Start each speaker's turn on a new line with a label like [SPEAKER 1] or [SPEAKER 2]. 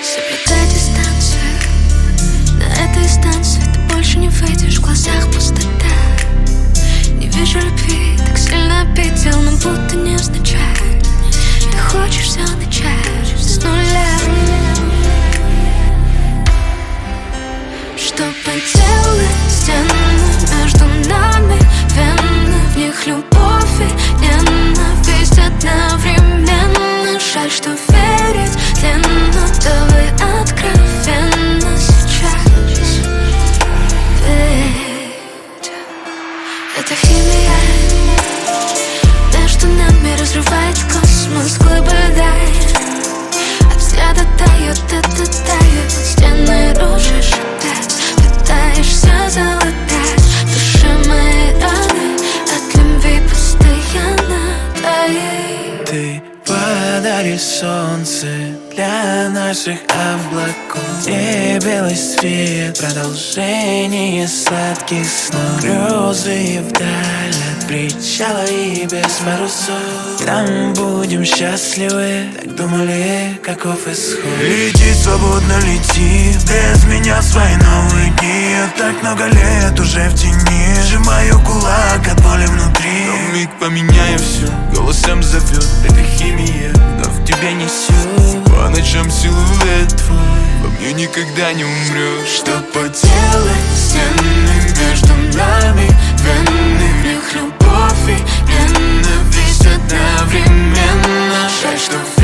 [SPEAKER 1] Соблюдай дистанцию. На этой станции ты больше не выйдешь, в глазах пустота. Не вижу любви, так сильно обидел, но будто не означает. Ты хочешь все начать с нуля. Что поделать, стены между нами, вены, в них любовь и ненависть одновременно. Жаль, что верить длинно, давай откровенно сейчас. Ведь это химия между нами разрывает космос, глыбы льда. От взгляда тает, это тает, стены рушишь опять. Пытаешься залатать души мои раны, от любви постоянно твоей.
[SPEAKER 2] Ты подари солнце для наших облаков, где белый свет, продолжение сладких снов. Грозы вдаль от причала и без парусов. Там будем счастливы, так думали, каков исход. Лети, свободно лети, без меня в свои новые дни. Я так много лет уже в тени, сжимаю кулак от боли внутри. Но миг поменяю все, голосом зовет, это химия, но в тебе несет. По ночам силуэт твой во мне никогда не умрет.
[SPEAKER 1] Что поделать, стены между нами, вены, в них любовь и ненависть одновременно. Жаль, что